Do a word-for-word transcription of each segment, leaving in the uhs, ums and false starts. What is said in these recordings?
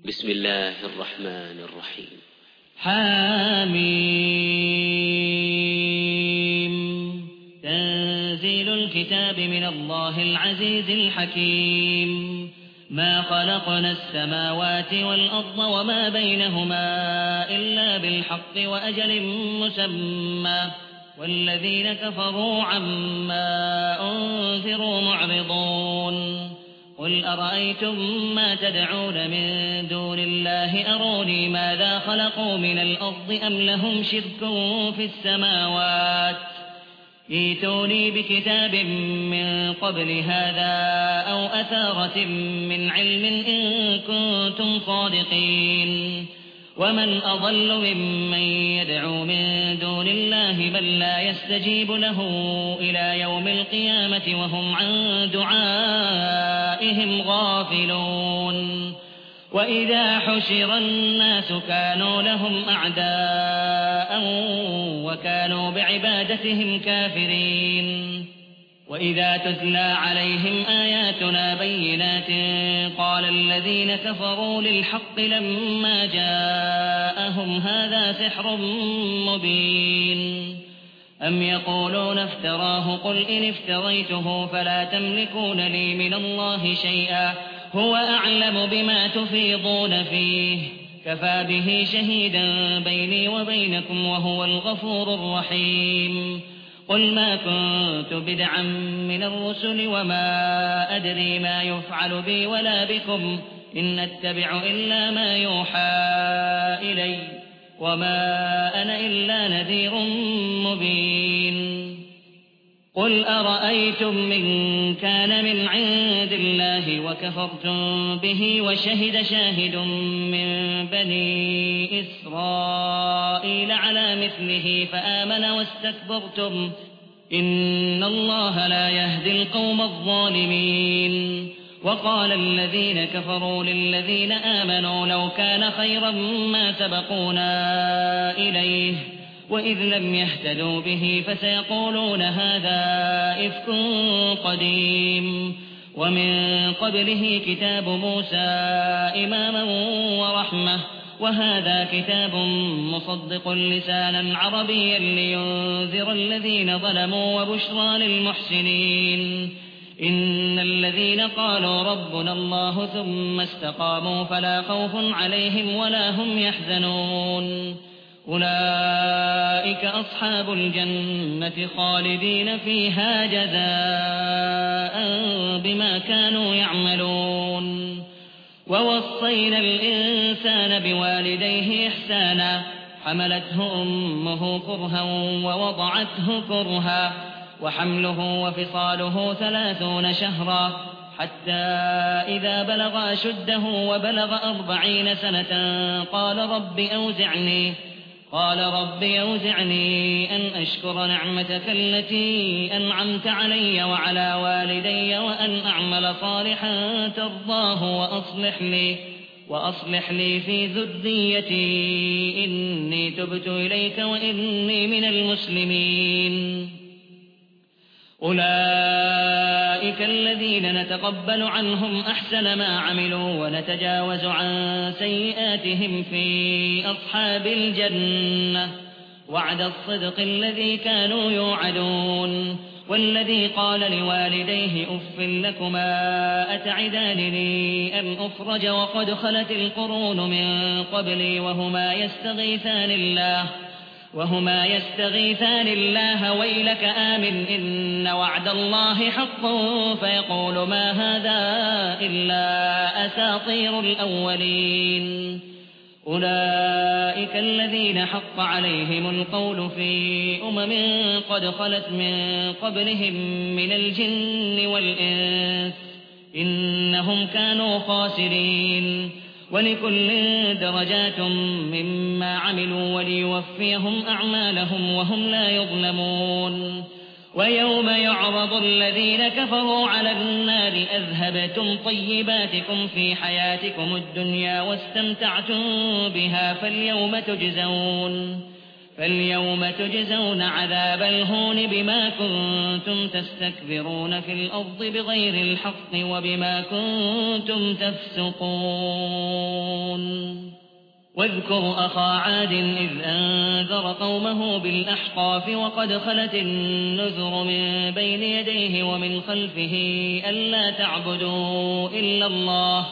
بسم الله الرحمن الرحيم. حاميم تنزيل الكتاب من الله العزيز الحكيم. ما خلقنا السماوات والأرض وما بينهما إلا بالحق وأجل مسمى والذين كفروا عما أنذروا معرضون. قل أرأيتم ما تدعون من دون الله أروني ماذا خلقوا من الأرض أم لهم شرك في السماوات ائتوني بكتاب من قبل هذا أو أثارة من علم إن كنتم صادقين. ومن أضل ممن يدعو من دون الله بل لا يستجيب له إلى يوم القيامة وهم عن دعائهم غافلون. وإذا حشر الناس كانوا لهم أعداء وكانوا بعبادتهم كافرين. وإذا تتلى عليهم آياتنا بينات قال الذين كفروا للحق لما جاءهم هذا سحر مبين. أم يقولون افتراه قل إن افتريته فلا تملكون لي من الله شيئا هو أعلم بما تفيضون فيه كفى به شهيدا بيني وبينكم وهو الغفور الرحيم. قل ما كنت بدعا من الرسل وما أدري ما يفعل بي ولا بكم إن أتبع إلا ما يوحى إلي وما أنا إلا نذير مبين. قل أرأيتم من كان من عند الله وكفرتم به وشهد شاهد من بني إسرائيل على مثله فآمن واستكبرتم إن الله لا يهدي القوم الظالمين. وقال الذين كفروا للذين آمنوا لو كان خيرا ما سبقونا إليه وإذ لم يهتدوا به فسيقولون هذا إفك قديم. ومن قبله كتاب موسى إماما ورحمة وهذا كتاب مصدق لسانا عربيا لينذر الذين ظلموا وبشرى للمحسنين. إن الذين قالوا ربنا الله ثم استقاموا فلا خوف عليهم ولا هم يحزنون. أولئك أصحاب الجنة خالدين فيها جزاء بما كانوا يعملون. ووصينا الإنسان بوالديه إحسانا حملته أمه كرها ووضعته كرها وحمله وفصاله ثلاثون شهرا حتى إذا بلغ أشده وبلغ أربعين سنة قال رب أوزعني قال رب أوزعني أن أشكر نعمتك التي أنعمت علي وعلى والدي وأن أعمل صالحا ترضاه وأصلح لي وأصلح لي في ذريتي إني تبت إليك وإني من المسلمين. أولئك الذين نتقبل عنهم أحسن ما عملوا ونتجاوز عن سيئاتهم في أصحاب الجنة وعد الصدق الذي كانوا يوعدون. والذي قال لوالديه أف لكما أتعدانني أن أخرج وقد خلت القرون من قبلي وهما يستغيثان الله وهما يستغيثان الله ويلك آمن إن وعد الله حق فيقول ما هذا إلا أساطير الأولين. أولئك الذين حق عليهم القول في أمم قد خلت من قبلهم من الجن والإنس إنهم كانوا خاسرين. ولكل درجات مما عملوا وليوفيهم أعمالهم وهم لا يظلمون. ويوم يعرض الذين كفروا على النار أذهبتم طيباتكم في حياتكم الدنيا واستمتعتم بها فاليوم تجزون فاليوم تجزون عذاب الهون بما كنتم تستكبرون في الأرض بغير الحق وبما كنتم تفسقون. واذكر أخا عاد إذ أنذر قومه بالأحقاف وقد خلت النذر من بين يديه ومن خلفه ألا تعبدوا إلا الله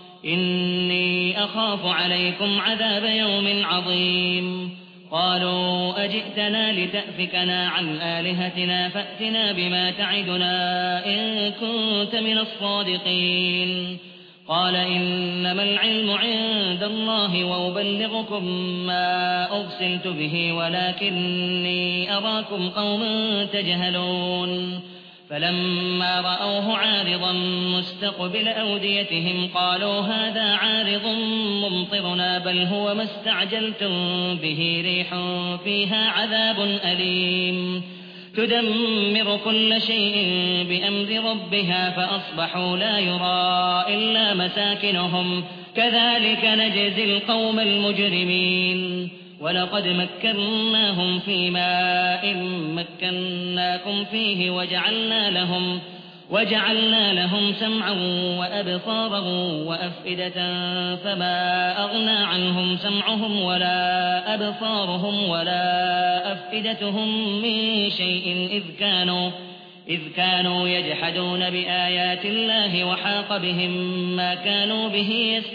إني أخاف عليكم عذاب يوم عظيم قالوا أجئتنا لتأفكنا عن آلهتنا فأتنا بما تعدنا إن كنت من الصادقين قال إنما العلم عند الله وأبلغكم ما أرسلت به ولكني أراكم قوما تجهلون فلما رأوه عارضا مستقبل أوديتهم قالوا هذا عارض ممطرنا بل هو ما استعجلتم به ريح فيها عذاب أليم تدمر كل شيء بأمر ربها فأصبحوا لا يرى إلا مساكنهم كذلك نجزي القوم المجرمين ولقد مكناهم في ماء مكناكم فيه وجعلنا لهم وجعلنا لهم سمعا وأبصارا وأفئدة فما أغنى عنهم سمعهم ولا أبصارهم ولا أفئدتهم من شيء إذ كانوا إذ كانوا يجحدون بآيات الله وحاق بهم ما كانوا به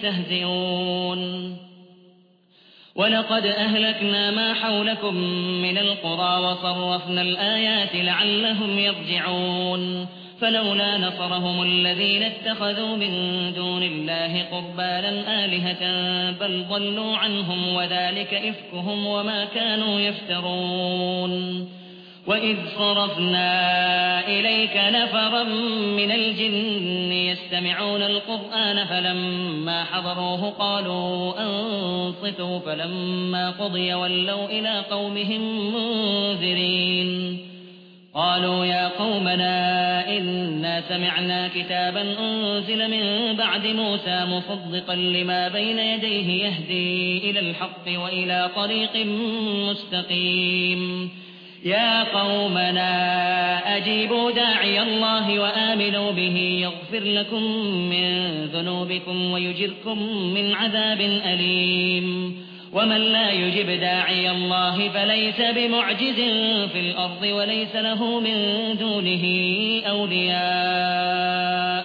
يستهزئون ولقد أهلكنا ما حولكم من القرى وصرفنا الآيات لعلهم يرجعون فلولا نصرهم الذين اتخذوا من دون الله قربانا آلهة بل ضلوا عنهم وذلك إفكهم وما كانوا يفترون وإذ صرفنا إليك نفرا من الجن يستمعون القرآن فلما حضروه قالوا أنصتوا فلما قضي ولوا إلى قومهم منذرين قالوا يا قومنا إنا سمعنا كتابا أنزل من بعد موسى مصدقا لما بين يديه يهدي إلى الحق وإلى طريق مستقيم يا قومنا أجيبوا داعي الله وآمنوا به يغفر لكم من ذنوبكم ويجركم من عذاب أليم ومن لا يجب داعي الله فليس بمعجز في الأرض وليس له من دونه أولياء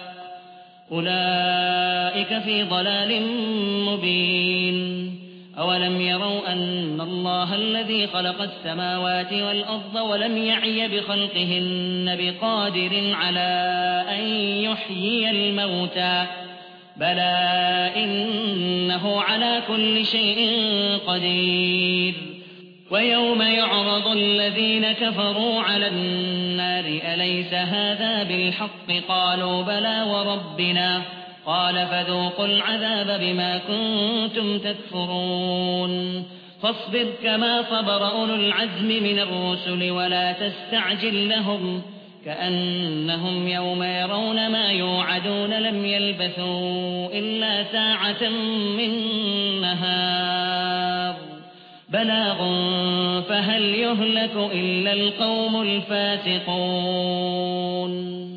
أولئك في ضلال مبين أولم يروا أن الله الذي خلق السماوات والأرض ولم يعي بخلقهن بقادر على أن يحيي الموتى بلى إنه على كل شيء قدير ويوم يعرض الذين كفروا على النار أليس هذا بالحق قالوا بلى وربنا قال فذوقوا العذاب بما كنتم تكفرون فاصبر كما صبر أولو العزم من الرسل ولا تستعجل لهم كأنهم يوم يرون ما يوعدون لم يلبثوا إلا ساعة من نهار بلاغ فهل يهلك إلا القوم الفاسقون